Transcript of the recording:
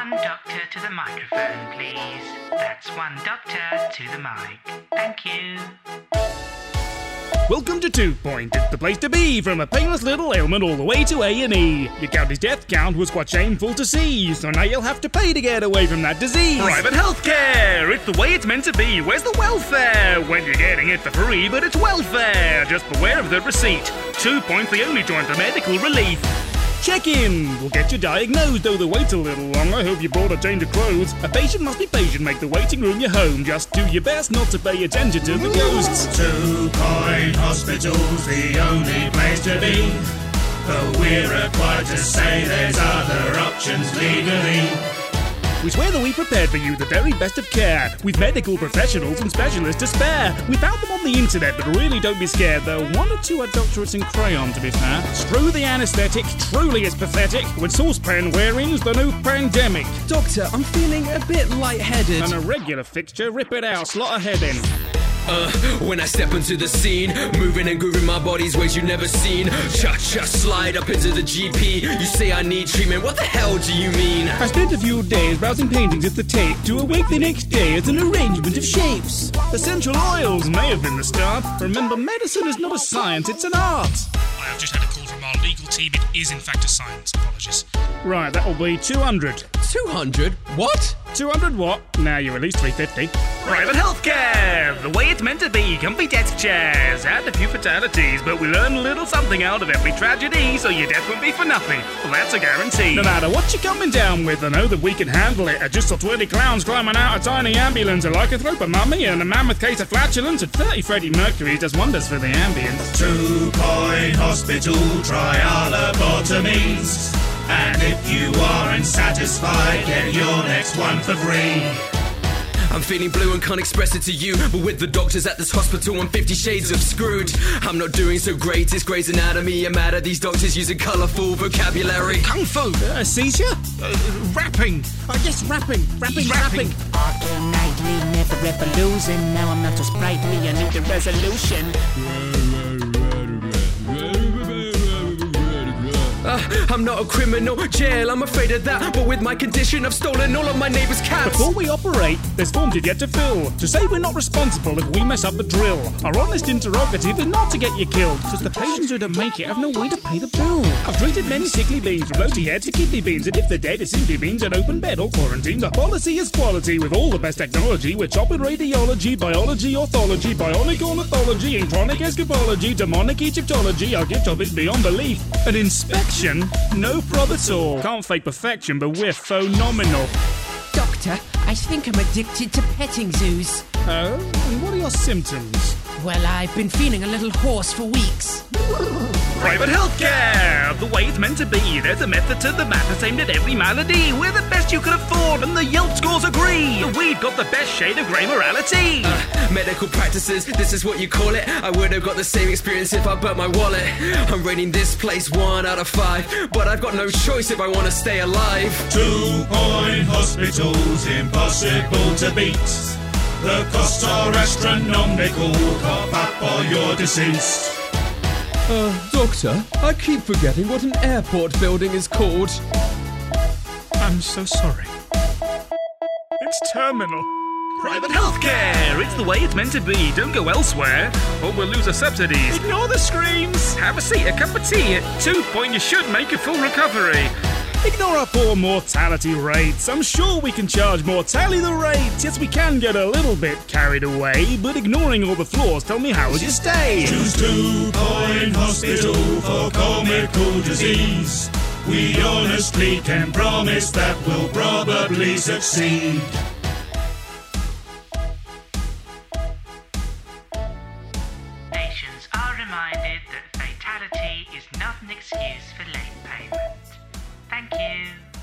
One doctor to the microphone, please. That's one doctor to the mic. Thank you. Welcome to 2 Point. It's the place to be, from a painless little ailment all the way to A&E. Your county's death count was quite shameful to see, so now you'll have to pay to get away from that disease. Private healthcare, it's the way it's meant to be. Where's the welfare? When you're getting it for free, but it's welfare. Just beware of the receipt. 2 Point, the only joint for medical relief. Check in. We'll get you diagnosed, though the wait's a little long. I hope you brought a change of clothes. A patient must be patient, make the waiting room your home. Just do your best not to pay attention to the ghosts. 2 Point Hospital's the only place to be, but we're required to say there's other options legally. We swear that we prepared for you the very best of care, with medical professionals and specialists to spare. We found them on the internet, but really don't be scared, though 1 or 2 are doctorates in crayon, to be fair. Screw the anaesthetic, truly it's pathetic. When saucepan wearing's the new pandemic. Doctor, I'm feeling a bit lightheaded. An irregular fixture, rip it out, slot a head in. When I step into the scene, moving and grooving my body's ways you've never seen. Cha-cha, slide up into the GP. You say I need treatment, what the hell do you mean? I spent a few days browsing paintings at the Tate, to awake the next day as an arrangement of shapes. Essential oils may have been the start. Remember, medicine is not a science, it's an art. I have just had a call from our legal team. It is in fact a science. Apologies. Right, that'll be 200. 200? What? 200 what? Now you're at least 350. Private healthcare, the way it's meant to be. Comfy desk chairs, had a few fatalities, but we learn a little something out of every tragedy, so your death won't be for nothing. Well, that's a guarantee. No matter what you're coming down with, I know that we can handle it. I just saw 20 clowns climbing out a tiny ambulance, a lycanthrope, a mummy, and a mammoth case of flatulence, and 30 Freddie Mercury does wonders for the ambience. 2 Point Hospital, try our lobotomies. And if you aren't satisfied, get your next one for free. I'm feeling blue and can't express it to you, but with the doctors at this hospital I'm 50 shades of screwed. I'm not doing so great, it's Grey's Anatomy. I'm mad at these doctors using colourful vocabulary. Kung Fu? Seizure? Rapping. I guess rapping. Rapping. Arcane nightly, never ever losing. Now I'm not so sprightly, I need a resolution. I'm not a criminal, jail, I'm afraid of that. But with my condition, I've stolen all of my neighbour's cats. Before we operate, there's forms you've yet to fill, to say we're not responsible if we mess up the drill. Our honest interrogative is not to get you killed, cause the patients who don't make it have no way to pay the bill. I've treated many sickly beans, from rosy hair to kidney beans, and if they're dead, it simply means an open bed or quarantine. The policy is quality, with all the best technology. We're chopping radiology, biology, orthology, bionic ornithology, and chronic escapology, demonic Egyptology. Our gift of it's beyond belief. An inspection? No prob at all. Can't fake perfection, but we're phenomenal. Doctor, I think I'm addicted to petting zoos. Oh? And what are your symptoms? Well, I've been feeling a little hoarse for weeks. Private healthcare, the way it's meant to be. There's a method to the madness aimed at every malady. We're the best you can afford, and the Yelp scores agree. We've got the best shade of grey morality. Medical practices, this is what you call it. I would have got the same experience if I burnt my wallet. I'm rating this place 1 out of 5, but I've got no choice if I want to stay alive. 2 Point Hospital's impossible to beat. The costs are astronomical, cough up or you're deceased. Doctor, I keep forgetting what an airport building is called. I'm so sorry. It's terminal. Private healthcare, it's the way it's meant to be. Don't go elsewhere, or we'll lose our subsidies. Ignore the screams. Have a seat, a cup of tea. At 2 Point, you should make a full recovery. Ignore our poor mortality rates. I'm sure we can charge more. Tally the rates. Yes, we can get a little bit carried away, but ignoring all the flaws, tell me, how was your stay? Choose 2 Point Hospital for comical disease. We honestly can promise that we'll probably succeed. Patients are reminded that fatality is not an excuse for late payment. Thank you.